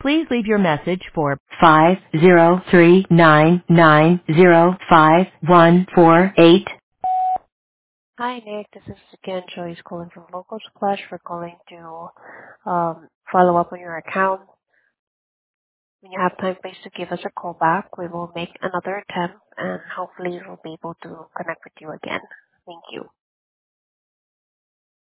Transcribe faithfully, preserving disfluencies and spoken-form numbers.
Please leave your message for five zero three nine nine zero five one four eight. Hi, Nick. This is again Joyce calling from Local Splash. For calling to um, follow up on your account. When you have time, please to give us a call back. We will make another attempt, and hopefully we'll be able to connect with you again. Thank you.